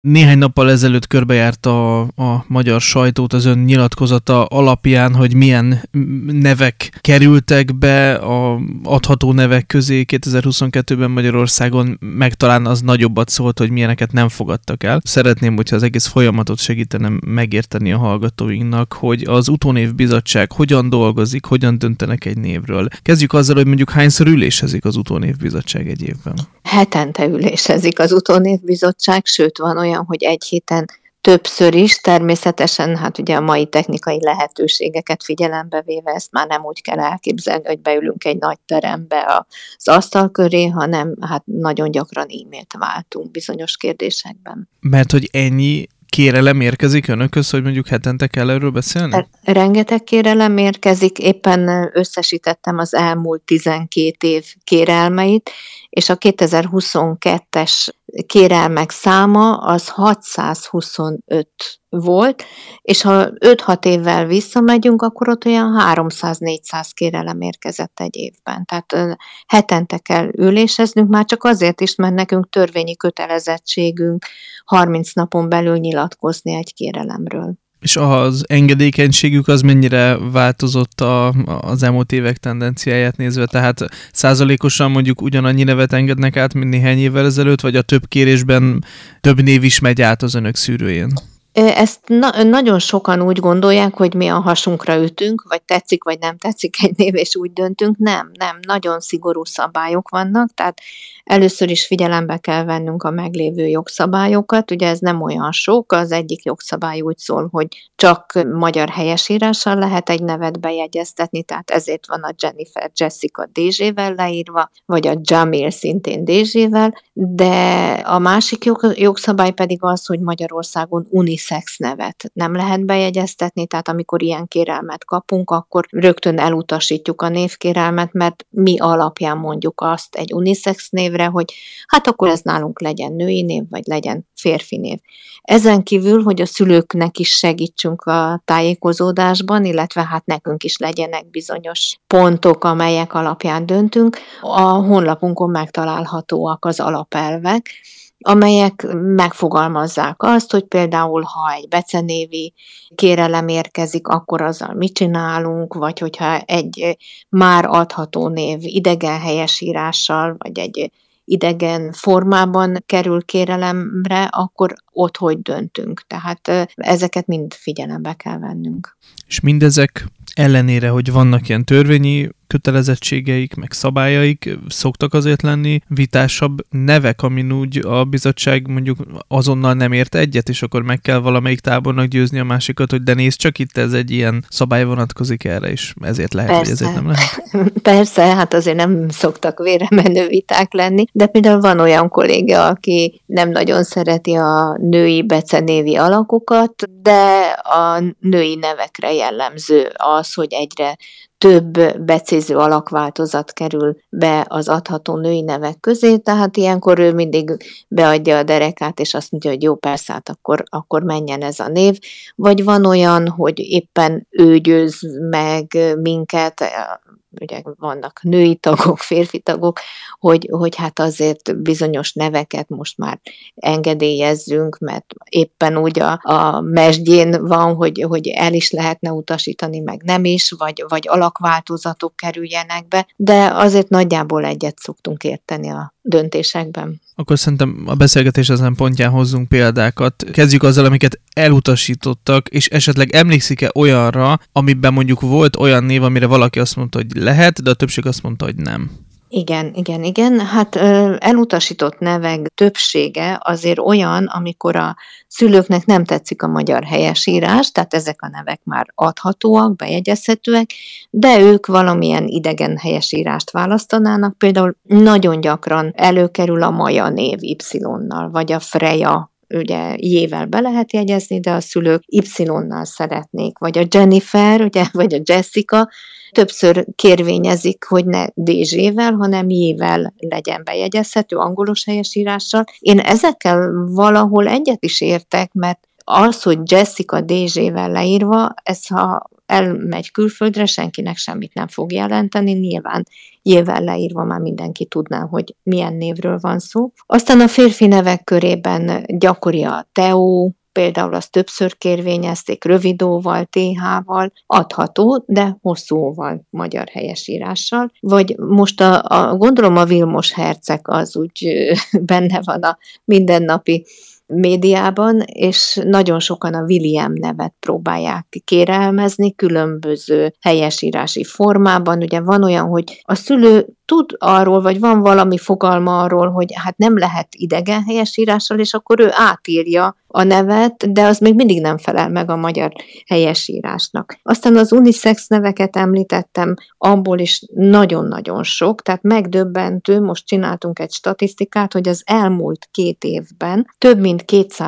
Néhány nappal ezelőtt körbejárt a magyar sajtót az ön nyilatkozata alapján, hogy milyen nevek kerültek be a adható nevek közé 2022-ben Magyarországon, meg talán az nagyobbat szólt, hogy milyeneket nem fogadtak el. Szeretném, hogyha az egész folyamatot segítenem megérteni a hallgatóinknak, hogy az Utónévbizottság hogyan dolgozik, hogyan döntenek egy névről. Kezdjük azzal, hogy mondjuk hányszor ülésezik az Utónévbizottság egy évben? Hetente ülésezik az Utónévbizottság, sőt van olyan, hogy egy héten többször is, természetesen hát ugye a mai technikai lehetőségeket figyelembe véve ezt már nem úgy kell elképzelni, hogy beülünk egy nagy terembe az asztal köré, hanem hát nagyon gyakran e-mailt váltunk bizonyos kérdésekben. Mert hogy ennyi kérelem érkezik önökhöz, hogy mondjuk hetente kell erről beszélni? Rengeteg kérelem érkezik, éppen összesítettem az elmúlt 12 év kérelmeit, és a 2022-es kérelmek száma az 625 volt, és ha 5-6 évvel visszamegyünk, akkor ott olyan 300-400 kérelem érkezett egy évben. Tehát hetente kell üléseznünk, már csak azért is, mert nekünk törvényi kötelezettségünk 30 napon belül nyilatkozni egy kérelemről. És az engedékenységük az mennyire változott az elmúlt évek tendenciáját nézve? Tehát százalékosan mondjuk ugyanannyi nevet engednek át, mint néhány évvel ezelőtt, vagy a több kérésben több név is megy át az önök szűrőjén? Ezt nagyon sokan úgy gondolják, hogy mi a hasunkra ütünk, vagy tetszik, vagy nem tetszik egy név, és úgy döntünk. Nem, nagyon szigorú szabályok vannak, tehát először is figyelembe kell vennünk a meglévő jogszabályokat. Ugye ez nem olyan sok, az egyik jogszabály úgy szól, hogy csak magyar helyesírással lehet egy nevet bejegyeztetni, tehát ezért van a Jennifer Jessica DZ-vel leírva, vagy a Jamil szintén DZ-vel, de a másik jogszabály pedig az, hogy Magyarországon unisex nevet nem lehet bejegyeztetni, tehát amikor ilyen kérelmet kapunk, akkor rögtön elutasítjuk a névkérelmet, mert mi alapján mondjuk azt egy unisex névre, hogy hát akkor ez nálunk legyen női név, vagy legyen férfi név. Ezen kívül, hogy a szülőknek is segítsünk a tájékozódásban, illetve hát nekünk is legyenek bizonyos pontok, amelyek alapján döntünk, a honlapunkon megtalálhatóak az alapelvek, amelyek megfogalmazzák azt, hogy például, ha egy becenévi kérelem érkezik, akkor azzal mit csinálunk, vagy hogyha egy már adható név idegen helyesírással, vagy egy idegen formában kerül kérelemre, akkor ott hogy döntünk. Tehát ezeket mind figyelembe kell vennünk. És mindezek ellenére, hogy vannak ilyen törvényi kötelezettségeik, meg szabályaik, szoktak azért lenni vitásabb nevek, amin úgy a bizottság mondjuk azonnal nem ért egyet, és akkor meg kell valamelyik tábornak győzni a másikat, hogy de nézd csak, itt ez egy ilyen szabály vonatkozik erre, és ezért lehet, Persze. hogy ezért nem lehet. Persze, hát azért nem szoktak véremenő viták lenni, de például van olyan kolléga, aki nem nagyon szereti a női becenévi alakokat, de a női nevekre jellemző az, hogy egyre több becéző alakváltozat kerül be az adható női nevek közé, tehát ilyenkor ő mindig beadja a derekát, és azt mondja, hogy jó, persze, hát akkor menjen ez a név. Vagy van olyan, hogy éppen ő győz meg minket, ugye vannak női tagok, férfi tagok, hogy hát azért bizonyos neveket most már engedélyezzünk, mert éppen úgy a mesdjén van, hogy el is lehetne utasítani, meg nem is, vagy alakváltozatok kerüljenek be, de azért nagyjából egyet szoktunk érteni a döntésekben. Akkor szerintem a beszélgetés ezen pontján hozzunk példákat. Kezdjük azzal, amiket elutasítottak, és esetleg emlékszik-e olyanra, amiben mondjuk volt olyan név, amire valaki azt mondta, hogy lehet, de a többség azt mondta, hogy nem. Igen. Hát elutasított nevek többsége azért olyan, amikor a szülőknek nem tetszik a magyar helyesírás, tehát ezek a nevek már adhatóak, bejegyezhetőek, de ők valamilyen idegen helyesírást választanának. Például nagyon gyakran előkerül a Maja név Y-nal, vagy a Freya, ugye J-vel be lehet jegyezni, de a szülők Y-nal szeretnék, vagy a Jennifer, ugye, vagy a Jessica, többször kérvényezik, hogy ne DZ-vel, hanem J-vel legyen bejegyezhető, angolos helyesírással. Én ezekkel valahol egyet is értek, mert az, hogy Jessica DZ-vel leírva, ez ha elmegy külföldre, senkinek semmit nem fog jelenteni, nyilván J-vel leírva már mindenki tudná, hogy milyen névről van szó. Aztán a férfi nevek körében gyakori a Theo, például azt többször kérvényezték, rövid óval, TH-val, adható, de hosszú óval, magyar helyesírással. Vagy most gondolom a Vilmos herceg az úgy benne van a mindennapi médiában, és nagyon sokan a William nevet próbálják kérelmezni különböző helyesírási formában. Ugye van olyan, hogy a szülő tud arról, vagy van valami fogalma arról, hogy hát nem lehet idegen helyesírással, és akkor ő átírja a nevet, de az még mindig nem felel meg a magyar helyesírásnak. Aztán az unisex neveket említettem, abból is nagyon-nagyon sok, tehát megdöbbentő, most csináltunk egy statisztikát, hogy az elmúlt 2 évben több mint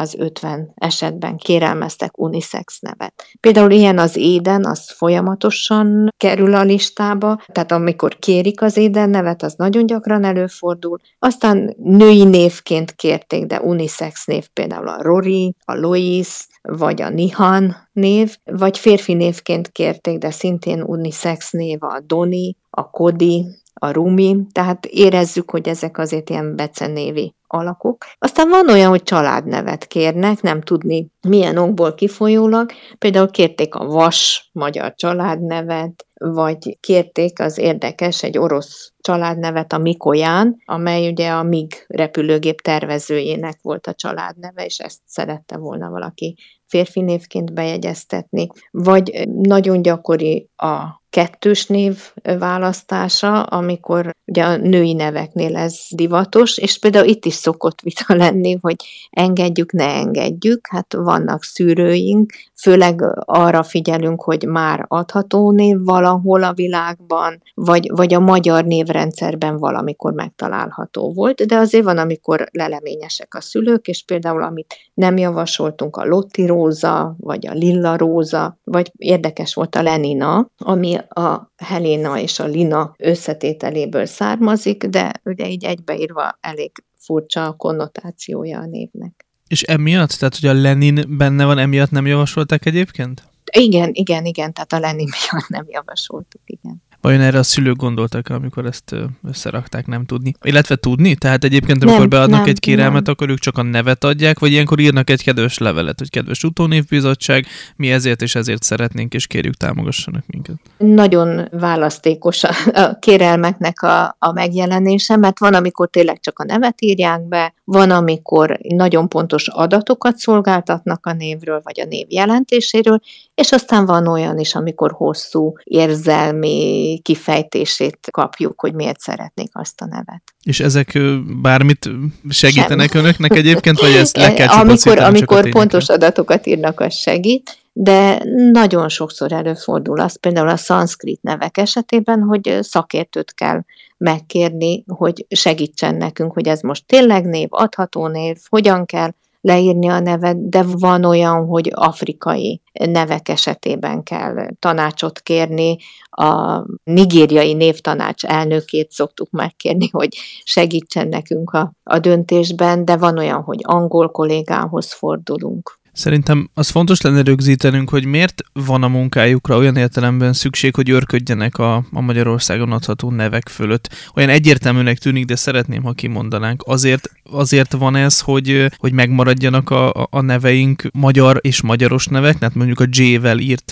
250 esetben kérelmeztek unisex nevet. Például ilyen az Éden, az folyamatosan kerül a listába, tehát amikor kérik az Éden nevet, az nagyon gyakran előfordul. Aztán női névként kérték, de unisex név például a Rory, a Lois, vagy a Nihan név, vagy férfi névként kérték, de szintén unisex név a Doni, a Cody, a Rumi, tehát érezzük, hogy ezek azért ilyen becenévi alakok. Aztán van olyan, hogy családnevet kérnek, nem tudni milyen okból kifolyólag, például kérték a Vas magyar családnevet, vagy kérték az érdekes egy orosz családnevet, a Mikoyan, amely ugye a MiG repülőgép tervezőjének volt a családneve, és ezt szerette volna valaki férfi névként bejegyeztetni. Vagy nagyon gyakori a kettős név választása, amikor ugye a női neveknél ez divatos, és például itt is szokott vita lenni, hogy engedjük, ne engedjük, hát vannak szűrőink, főleg arra figyelünk, hogy már adható név valahol a világban, vagy a magyar névrendszerben valamikor megtalálható volt, de azért van, amikor leleményesek a szülők, és például amit nem javasoltunk, a Lotti Róza, vagy a Lilla Róza, vagy érdekes volt a Lenina, ami a Helena és a Lina összetételéből származik, de ugye így egybeírva elég furcsa a konnotációja a névnek. És emiatt? Tehát, hogy a Lenin benne van, emiatt nem javasolták egyébként? Igen, tehát a Lenin miatt nem javasoltuk, igen. Vajon erre a szülők gondoltak, amikor ezt összerakták, nem tudni? Illetve tudni? Tehát egyébként, amikor beadnak egy kérelmet, akkor ők csak a nevet adják, vagy ilyenkor írnak egy kedves levelet, hogy kedves utónévbizottság, mi ezért és ezért szeretnénk, és kérjük, támogassanak minket. Nagyon választékos a kérelmeknek a megjelenése, mert van, amikor tényleg csak a nevet írják be, van, amikor nagyon pontos adatokat szolgáltatnak a névről, vagy a név jelentéséről, és aztán van olyan is, amikor hosszú érzelmi kifejtését kapjuk, hogy miért szeretnék azt a nevet. És ezek bármit segítenek önöknek egyébként, vagy ezt le kell csupaszítani? Amikor pontos adatokat írnak, az segít, de nagyon sokszor előfordul az, például a szanszkrit nevek esetében, hogy szakértőt kell megkérni, hogy segítsen nekünk, hogy ez most tényleg név, adható név, hogyan kell leírni a nevet, de van olyan, hogy afrikai nevek esetében kell tanácsot kérni. A nigériai névtanács elnökét szoktuk megkérni, hogy segítsen nekünk a döntésben, de van olyan, hogy angol kollégához fordulunk. Szerintem az fontos lenne rögzítenünk, hogy miért van a munkájukra olyan értelemben szükség, hogy őrködjenek a Magyarországon adható nevek fölött. Olyan egyértelműnek tűnik, de szeretném, ha kimondanánk. Azért van ez, hogy megmaradjanak a neveink magyar és magyaros nevek, tehát mondjuk a J-vel írt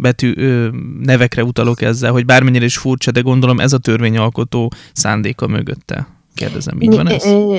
nevekre utalok ezzel, hogy bármennyire is furcsa, de gondolom ez a törvényalkotó szándéka mögötte. Kérdezem, így van ez?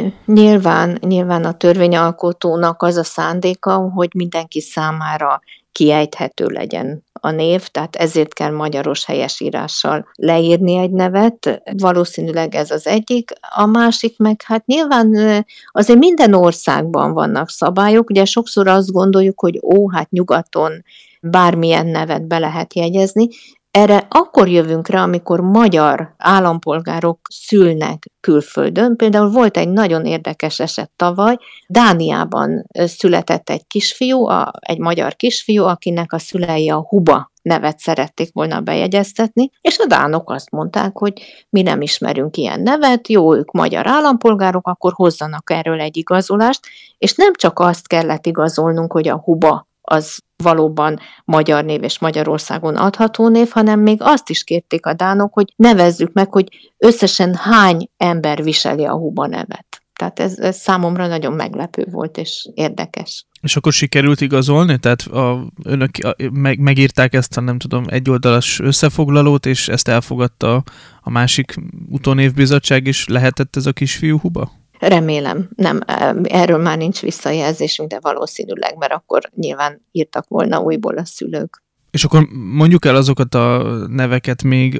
Nyilván a törvényalkotónak az a szándéka, hogy mindenki számára kiejthető legyen a név, tehát ezért kell magyaros helyesírással leírni egy nevet. Valószínűleg ez az egyik. A másik meg, hát nyilván azért minden országban vannak szabályok, ugye sokszor azt gondoljuk, hogy hát nyugaton bármilyen nevet be lehet jegyezni. Erre akkor jövünk rá, amikor magyar állampolgárok szülnek külföldön. Például volt egy nagyon érdekes eset tavaly. Dániában született egy kisfiú, egy magyar kisfiú, akinek a szülei a Huba nevet szerették volna bejegyeztetni, és a dánok azt mondták, hogy mi nem ismerünk ilyen nevet, jó, ők magyar állampolgárok, akkor hozzanak erről egy igazolást, és nem csak azt kellett igazolnunk, hogy a Huba az valóban magyar név és Magyarországon adható név, hanem még azt is kérték a dánok, hogy nevezzük meg, hogy összesen hány ember viseli a Huba nevet. Tehát ez számomra nagyon meglepő volt és érdekes. És akkor sikerült igazolni? Tehát önök megírták ezt a, nem tudom, egyoldalas összefoglalót, és ezt elfogadta a másik utónévbizottság, és lehetett ez a kisfiú Huba? Remélem, nem, erről már nincs visszajelzésünk, de valószínűleg, mert akkor nyilván írtak volna újból a szülők. És akkor mondjuk el azokat a neveket még,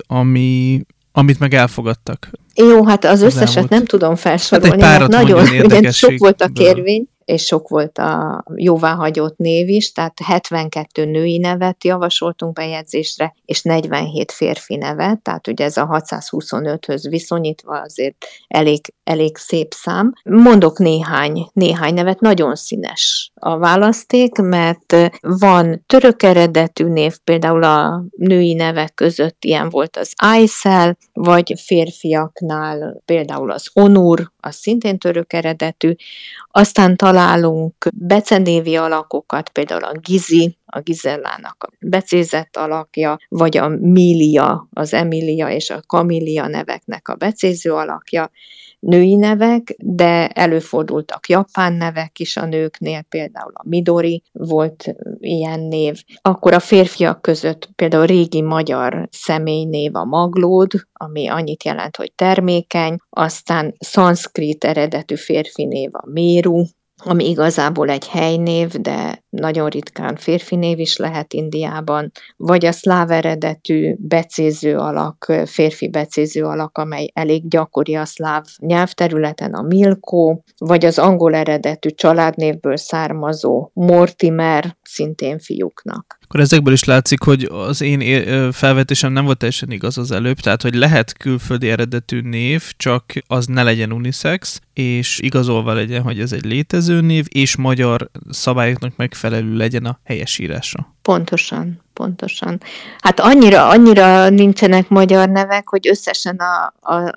amit meg elfogadtak. Jó, hát az összeset nem tudom felsorolni, hát mert nagyon sok volt a kérvény, és sok volt a jóváhagyott név is, tehát 72 női nevet javasoltunk bejegyzésre, és 47 férfi nevet, tehát ugye ez a 625-höz viszonyítva azért elég szép szám. Mondok néhány nevet, nagyon színes a választék, mert van török eredetű név, például a női nevek között ilyen volt az Aysel, vagy férfiaknál például az Onur, az szintén török eredetű, aztán találunk becenévi alakokat, például a Gizi, a Gizellának a becézett alakja, vagy a Milia, az Emilia és a Kamília neveknek a becéző alakja, női nevek, de előfordultak japán nevek is a nőknél, például a Midori volt ilyen név. Akkor a férfiak között például régi magyar személynév a Maglód, ami annyit jelent, hogy termékeny, aztán szanszkrit eredetű férfi név a Méru, ami igazából egy helynév, de nagyon ritkán férfi név is lehet Indiában, vagy a szláv eredetű becéző alak, férfi becéző alak, amely elég gyakori a szláv nyelvterületen, a Milko, vagy az angol eredetű családnévből származó Mortimer, szintén fiúknak. Akkor ezekből is látszik, hogy az én felvetésem nem volt teljesen igaz az előbb, tehát hogy lehet külföldi eredetű név, csak az ne legyen unisex, és igazolva legyen, hogy ez egy létező név, és magyar szabályoknak megfelelő legyen a helyesírása. Pontosan. Hát annyira nincsenek magyar nevek, hogy összesen a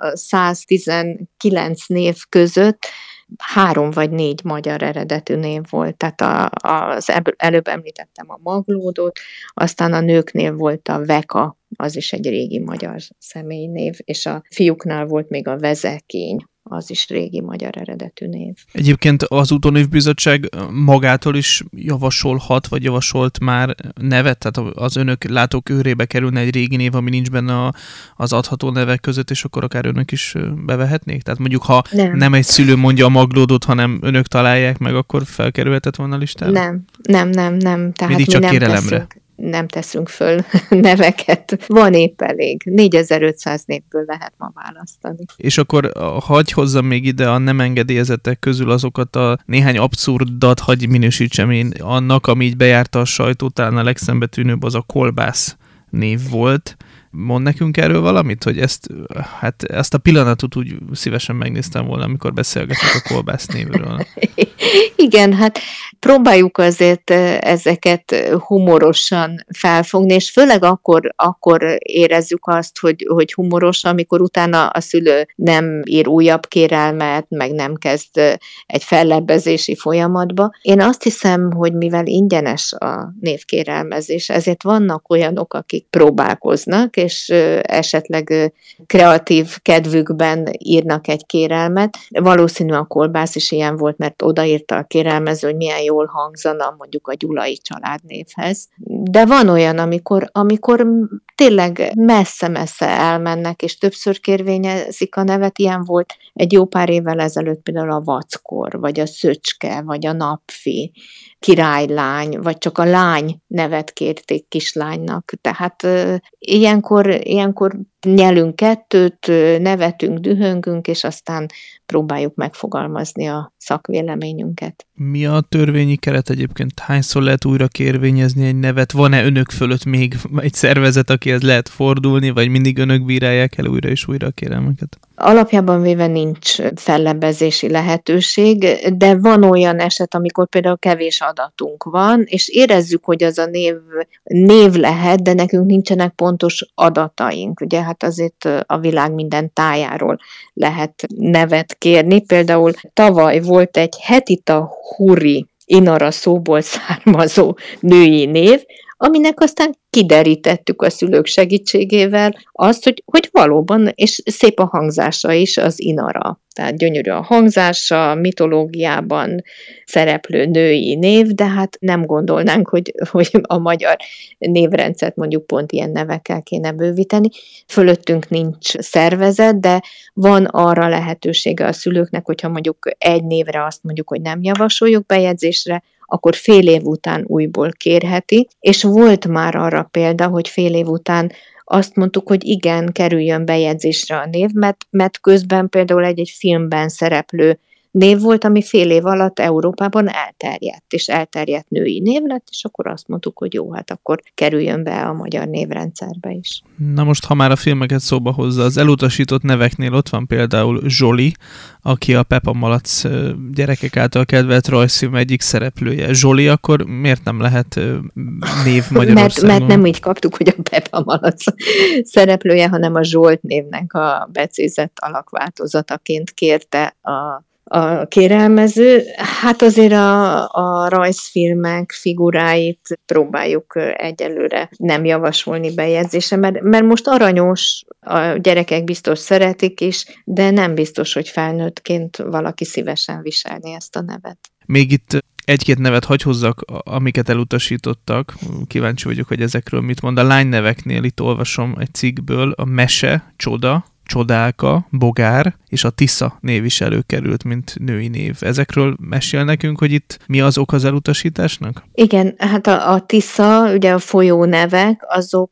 119 név között 3 vagy 4 magyar eredetű név volt. Tehát az előbb említettem a Maglódot, aztán a nőknél volt a Veka, az is egy régi magyar személynév, és a fiúknál volt még a Vezekény, az is régi magyar eredetű név. Egyébként az utónévbizottság magától is javasolhat, vagy javasolt már nevet? Tehát az önök látókörébe kerülne egy régi név, ami nincs benne az adható nevek között, és akkor akár önök is bevehetnék? Tehát mondjuk, ha nem egy szülő mondja a Maglódot, hanem önök találják meg, akkor felkerülhetett volna a listára? Nem. Tehát mindig csak kérelemre. Nem teszünk föl neveket. Van épp elég. 4500 névből lehet ma választani. És akkor hagyj hozzam még ide a nem engedélyezettek közül azokat a néhány abszurdat, hagyj minősítsem én annak, ami így bejárta a sajtót, talán a legszembetűnőbb az a kolbász név volt. Mond nekünk erről valamit, hogy ezt a pillanatot úgy szívesen megnéztem volna, amikor beszélgetünk a kolbász névről. Igen, hát próbáljuk azért ezeket humorosan felfogni, és főleg akkor érezzük azt, hogy humoros, amikor utána a szülő nem ír újabb kérelmet, meg nem kezd egy fellebbezési folyamatba. Én azt hiszem, hogy mivel ingyenes a névkérelmezés, ezért vannak olyanok, akik próbálkoznak, és esetleg kreatív kedvükben írnak egy kérelmet. Valószínű a kolbász is ilyen volt, mert odaírta a kérelmező, hogy milyen jól hangzana mondjuk a Gyulai családnévhez. De van olyan, amikor tényleg messze-messze elmennek, és többször kérvényezik a nevet. Ilyen volt egy jó pár évvel ezelőtt például a Vackor, vagy a Szöcske, vagy a Napfi, királylány, vagy csak a lány nevet kérték kislánynak. Tehát ilyenkor nyelünk kettőt, nevetünk, dühöngünk, és aztán próbáljuk megfogalmazni a szakvéleményünket. Mi a törvényi keret egyébként? Hányszor lehet újra kérvényezni egy nevet? Van-e önök fölött még egy szervezet, akihez lehet fordulni, vagy mindig önök bírálják el újra és újra a kérelmeket? Alapjában véve nincs fellebbezési lehetőség, de van olyan eset, amikor például kevés adatunk van, és érezzük, hogy az a név lehet, de nekünk nincsenek pontos adataink. Ugye hát azért a világ minden tájáról lehet nevet kérni. Például tavaly volt egy Hetita Huri Inara szóból származó női név, aminek aztán kiderítettük a szülők segítségével azt, hogy valóban, és szép a hangzása is az Inara. Tehát gyönyörű a hangzása, mitológiában szereplő női név, de hát nem gondolnánk, hogy a magyar névrendszert mondjuk pont ilyen nevekkel kéne bővíteni. Fölöttünk nincs szervezet, de van arra lehetősége a szülőknek, hogyha mondjuk egy névre azt mondjuk, hogy nem javasoljuk bejegyzésre, akkor fél év után újból kérheti, és volt már arra példa, hogy fél év után azt mondtuk, hogy igen, kerüljön bejegyzésre a név, mert közben például egy filmben szereplő név volt, ami fél év alatt Európában elterjedt, és elterjedt női név lett, és akkor azt mondtuk, hogy jó, hát akkor kerüljön be a magyar névrendszerbe is. Na most, ha már a filmeket szóba hozza, az elutasított neveknél ott van például Zsoli, aki a Peppa Malac gyerekek által kedvelt rajzfilm egyik szereplője. Zsoli akkor miért nem lehet név Magyarországon? Mert nem így kaptuk, hogy a Peppa Malac szereplője, hanem a Zsolt névnek a becézett alakváltozataként kérte a kérelmező. Hát azért a rajzfilmek figuráit próbáljuk egyelőre nem javasolni bejegyzésre, mert most aranyos, a gyerekek biztos szeretik is, de nem biztos, hogy felnőttként valaki szívesen viselni ezt a nevet. Még itt egy-két nevet hagy hozzak, amiket elutasítottak. Kíváncsi vagyok, hogy ezekről mit mond. A lányneveknél itt olvasom egy cikkből, a Mese, Csoda, Csodálka, Bogár és a Tisza név is előkerült, mint női név. Ezekről mesél nekünk, hogy itt mi az ok az elutasításnak? Igen, hát a Tisza, ugye a folyónevek,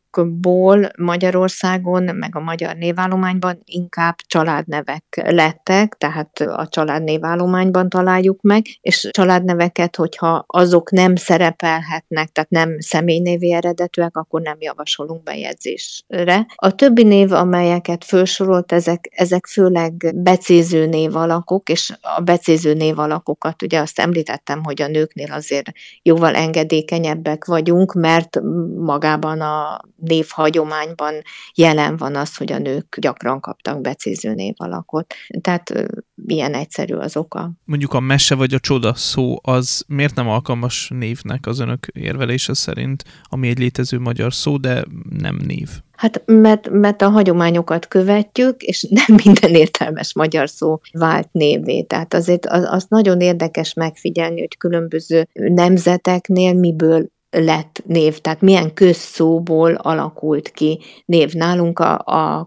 azokból Magyarországon, meg a magyar névállományban inkább családnevek lettek, tehát a családnévállományban találjuk meg, és családneveket, hogyha azok nem szerepelhetnek, tehát nem személynévi eredetűek, akkor nem javasolunk bejegyzésre. A többi név, amelyeket felsorolt, ezek főleg becéző névalakok, és a becéző névalakokat, ugye azt említettem, hogy a nőknél azért jóval engedékenyebbek vagyunk, mert magában a névhagyományban jelen van az, hogy a nők gyakran kaptak becéző névalakot. Tehát ilyen egyszerű az oka. Mondjuk a Mese vagy a Csoda szó, az miért nem alkalmas névnek az önök érvelése szerint, ami egy létező magyar szó, de nem név? Hát mert a hagyományokat követjük, és nem minden értelmes magyar szó vált névvé. Tehát azért az nagyon érdekes megfigyelni, hogy különböző nemzeteknél miből lett név, tehát milyen közszóból alakult ki név. Nálunk a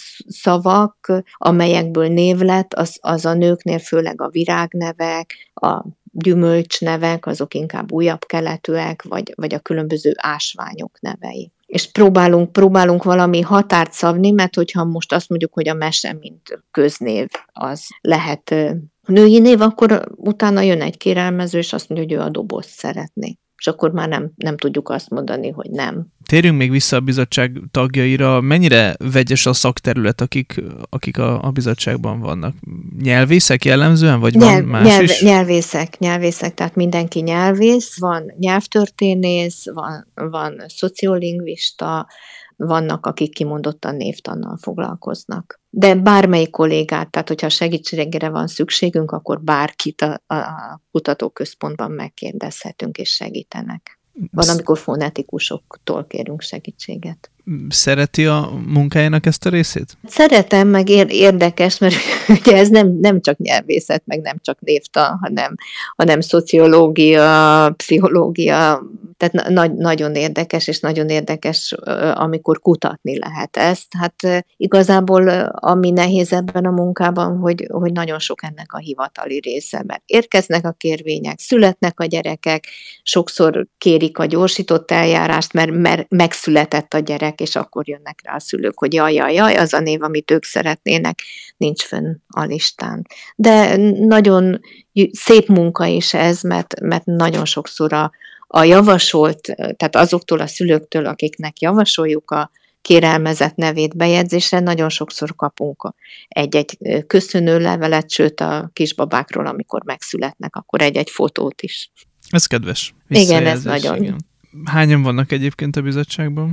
közszavak, amelyekből név lett, az a nőknél főleg a virágnevek, a gyümölcsnevek, azok inkább újabb keletűek, vagy a különböző ásványok nevei. És próbálunk valami határt szabni, mert hogyha most azt mondjuk, hogy a Mese, mint köznév, az lehet női név, akkor utána jön egy kérelmező, és azt mondja, hogy ő a dobozt szeretné. És akkor már nem tudjuk azt mondani, hogy nem. Térjünk még vissza a bizottság tagjaira. Mennyire vegyes a szakterület, akik a bizottságban vannak? Nyelvészek jellemzően, vagy van más is? Nyelvészek, tehát mindenki nyelvész. Van nyelvtörténész, van szociolingvista, vannak, akik kimondottan névtannal foglalkoznak. De bármelyik kollégát, tehát hogyha segítségre van szükségünk, akkor bárkit a kutatóközpontban megkérdezhetünk és segítenek. Van, amikor fonetikusoktól kérünk segítséget. Szereti a munkájának ezt a részét? Szeretem, meg érdekes, mert ugye ez nem csak nyelvészet, meg nem csak névtan, hanem szociológia, pszichológia, tehát nagyon érdekes, és nagyon érdekes, amikor kutatni lehet ezt. Hát igazából ami nehéz ebben a munkában, hogy nagyon sok ennek a hivatali része, mert érkeznek a kérvények, születnek a gyerekek, sokszor kérik a gyorsított eljárást, mert megszületett a gyerek, és akkor jönnek rá a szülők, hogy jaj, az a név, amit ők szeretnének, nincs fönn a listán. De nagyon szép munka is ez, mert nagyon sokszor a javasolt, tehát azoktól a szülőktől, akiknek javasoljuk a kérelmezett nevét bejegyzésre, nagyon sokszor kapunk egy-egy köszönőlevelet, sőt a kisbabákról, amikor megszületnek, akkor egy-egy fotót is. Ez kedves. Igen, ez nagyon. Igen. Hányan vannak egyébként a bizottságban?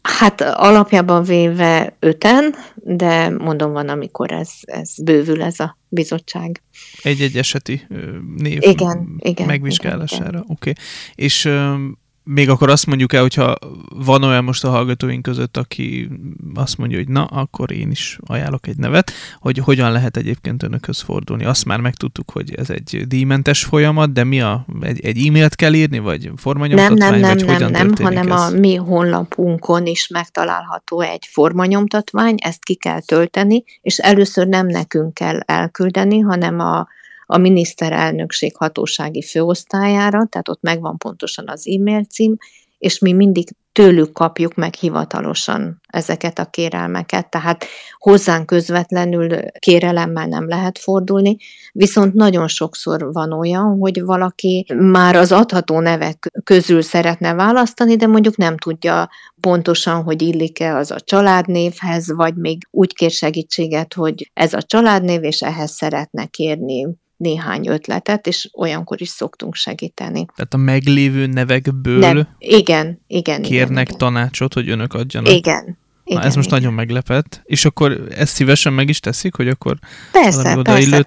Hát alapjában véve 5-en, de mondom, van, amikor ez bővül ez a bizottság. Egy-egy eseti név Igen. megvizsgálására. Oké. És még akkor azt mondjuk el, hogyha van olyan most a hallgatóink között, aki azt mondja, hogy na, akkor én is ajánlok egy nevet, hogy hogyan lehet egyébként önökhöz fordulni. Azt már megtudtuk, hogy ez egy díjmentes folyamat, de egy e-mailt kell írni, vagy formanyomtatvány, vagy hogyan történik hanem ez? a mi honlapunkon is megtalálható egy formanyomtatvány, ezt ki kell tölteni, és először nem nekünk kell elküldeni, hanem a miniszterelnökség hatósági főosztályára, tehát ott megvan pontosan az e-mail cím, és mi mindig tőlük kapjuk meg hivatalosan ezeket a kérelmeket, tehát hozzánk közvetlenül kérelemmel nem lehet fordulni, viszont nagyon sokszor van olyan, hogy valaki már az adható nevek közül szeretne választani, de mondjuk nem tudja pontosan, hogy illik-e az a családnévhez, vagy még úgy kér segítséget, hogy ez a családnév, és ehhez szeretne kérni néhány ötletet, és olyankor is szoktunk segíteni. Tehát a meglévő nevekből igen, kérnek tanácsot, hogy önök adjanak. Igen. Na, ez most nagyon meglepett. És akkor ezt szívesen meg is teszik, hogy akkor persze,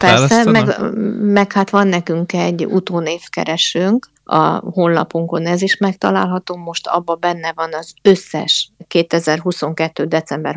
meg hát van nekünk egy utónévkeresőnk a honlapunkon, ez is megtalálható, most abban benne van az összes 2022. december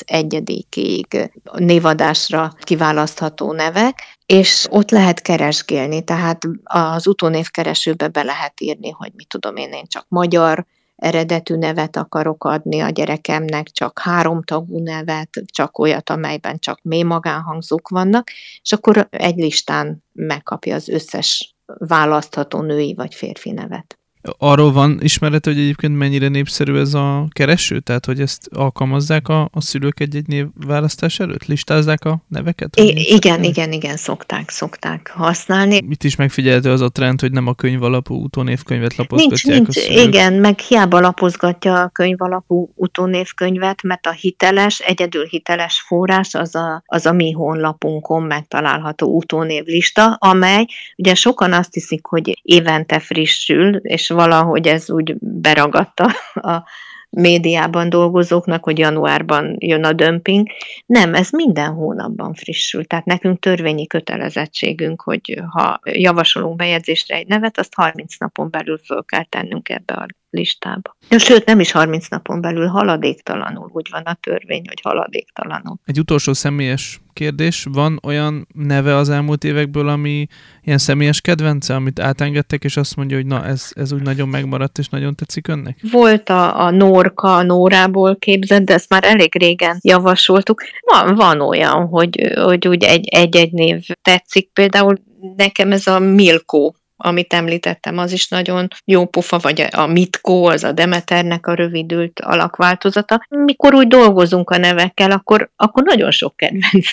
31-ig névadásra kiválasztható nevek, és ott lehet keresgélni, tehát az utónévkeresőbe be lehet írni, hogy mit tudom én csak magyar eredetű nevet akarok adni a gyerekemnek, csak 3 tagú nevet, csak olyat, amelyben csak mély magánhangzók vannak, és akkor egy listán megkapja az összes választható női vagy férfi nevet. Arról van ismeret, hogy egyébként mennyire népszerű ez a kereső? Tehát, hogy ezt alkalmazzák a szülők egy-egy név választás előtt? Listázzák a neveket? Igen, szokták használni. Mit is megfigyelhető az a trend, hogy nem a könyvalapú utónévkönyvet lapozgatják nincs, a szülők? Igen, meg hiába lapozgatja a könyvalapú utónévkönyvet, mert a egyedül hiteles forrás az a mi honlapunkon megtalálható utónévlista, amely ugye sokan azt hiszik, hogy évente frissül, és valahogy ez úgy beragadta a médiában dolgozóknak, hogy januárban jön a dömping. Nem, ez minden hónapban frissül. Tehát nekünk törvényi kötelezettségünk, hogy ha javasolunk bejegyzésre egy nevet, azt 30 napon belül föl kell tennünk ebbe a listába. Sőt, nem is 30 napon belül, haladéktalanul. Úgy van a törvény, hogy haladéktalanul. Egy utolsó személyes kérdés. Van olyan neve az elmúlt évekből, ami ilyen személyes kedvence, amit átengedtek, és azt mondja, hogy na, ez úgy nagyon megmaradt, és nagyon tetszik önnek? Volt a Nórka, a Nórából képzett, de ezt már elég régen javasoltuk. Van olyan, hogy úgy egy név tetszik. Például nekem ez a Milkó, amit említettem, az is nagyon jó pofa, vagy a Mitko, az a Demeternek a rövidült alakváltozata. Mikor úgy dolgozunk a nevekkel, akkor nagyon sok kedvenc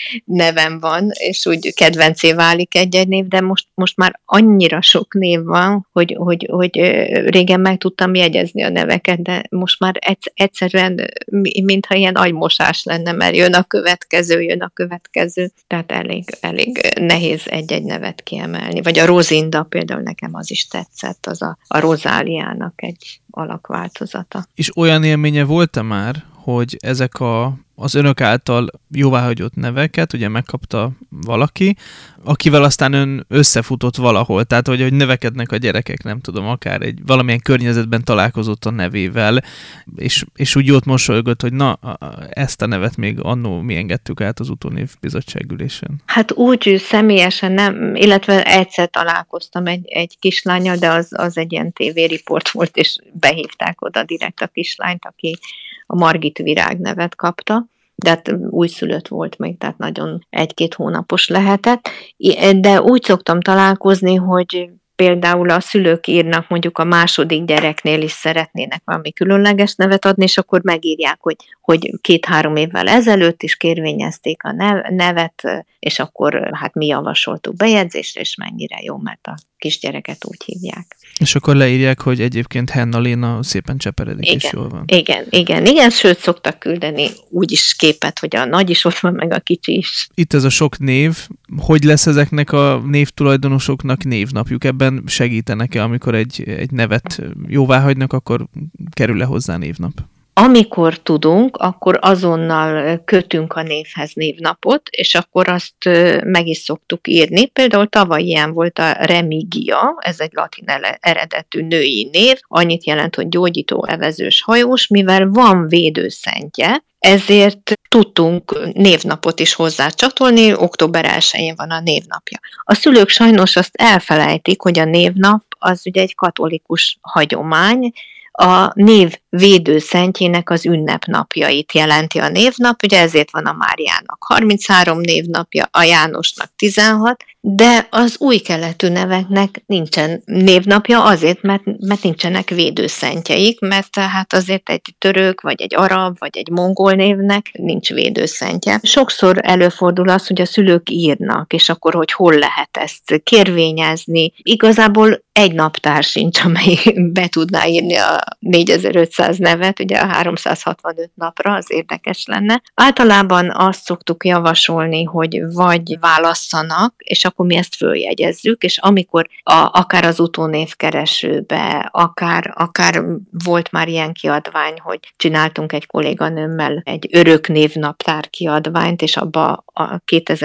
nevem van, és úgy kedvencé válik egy név, de most már annyira sok név van, hogy régen meg tudtam jegyezni a neveket, de most már egyszerűen, mintha ilyen agymosás lenne, mert jön a következő, tehát elég nehéz egy nevet kiemelni. Vagy a Rozinda például nekem az is tetszett, az a Rozáliának egy alakváltozata. És olyan élménye volt-e már, hogy ezek az önök által jóváhagyott neveket ugye megkapta valaki, akivel aztán ön összefutott valahol, tehát hogy növekednek a gyerekek, nem tudom, akár valamilyen környezetben találkozott a nevével, és úgy jót mosolygott, hogy na, ezt a nevet még annó mi engedtük át az utónévbizottság ülésen. Hát úgy személyesen nem, illetve egyszer találkoztam egy kislánnyal, de az egy ilyen tévériport volt, és behívták oda direkt a kislányt, aki a Margit Virág nevet kapta, de hát újszülött volt még, tehát nagyon 1-2 hónapos lehetett, de úgy szoktam találkozni, hogy például a szülők írnak, mondjuk a második gyereknél is szeretnének valami különleges nevet adni, és akkor megírják, hogy 2-3 évvel ezelőtt is kérvényezték a nevet, és akkor hát mi javasoltuk bejegyzésre, és mennyire jó, mert a kisgyereket úgy hívják. És akkor leírják, hogy egyébként Henna Léna szépen cseperedik, és jól van. Igen, sőt szoktak küldeni úgy is képet, hogy a nagy is ott van, meg a kicsi is. Itt ez a sok név, hogy lesz ezeknek a névtulajdonosoknak névnapjuk? Ebben segítenek-e, amikor egy nevet jóváhagynak, akkor kerül-e hozzá névnap? Amikor tudunk, akkor azonnal kötünk a névhez névnapot, és akkor azt meg is szoktuk írni. Például tavaly ilyen volt a Remigia, ez egy latin eredetű női név, annyit jelent, hogy gyógyító, evezős, hajós, mivel van védőszentje, ezért tudtunk névnapot is hozzá csatolni, október 1-én van a névnapja. A szülők sajnos azt elfelejtik, hogy a névnap az ugye egy katolikus hagyomány, a név védőszentjének az ünnepnapjait jelenti a névnap, ugye ezért van a Máriának 33 névnapja, a Jánosnak 16, de az új keletű neveknek nincsen névnapja azért, mert nincsenek védőszentjeik, mert hát azért egy török, vagy egy arab, vagy egy mongol névnek nincs védőszentje. Sokszor előfordul az, hogy a szülők írnak, és akkor, hogy hol lehet ezt kérvényezni. Igazából egy naptár sincs, amely be tudná írni a 4500 nevet, ugye a 365 napra, az érdekes lenne. Általában azt szoktuk javasolni, hogy vagy válasszanak, és akkor mi ezt följegyezzük, és amikor akár az utónévkeresőbe, akár volt már ilyen kiadvány, hogy csináltunk egy kolléganőmmel egy öröknévnaptár kiadványt, és abba a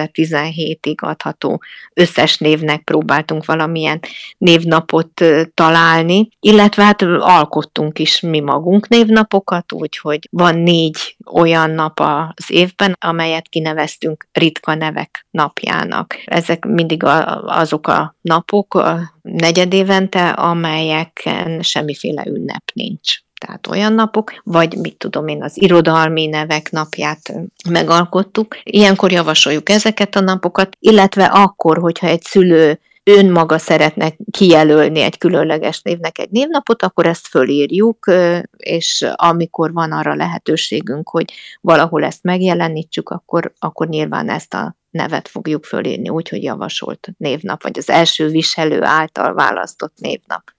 2017-ig adható összes névnek próbáltunk valamilyen névnapot találni, illetve hát alkottunk is mi magunk névnapokat, úgyhogy van 4 olyan nap az évben, amelyet kineveztünk ritka nevek napjának. Ezek mindig azok a napok, a negyedévente, amelyeken semmiféle ünnep nincs. Tehát olyan napok, vagy mit tudom én, az irodalmi nevek napját megalkottuk. Ilyenkor javasoljuk ezeket a napokat, illetve akkor, hogyha egy szülő önmaga szeretne kijelölni egy különleges névnek egy névnapot, akkor ezt fölírjuk, és amikor van arra lehetőségünk, hogy valahol ezt megjelenítsük, akkor nyilván ezt a nevet fogjuk fölírni, úgyhogy javasolt névnap, vagy az első viselő által választott névnap.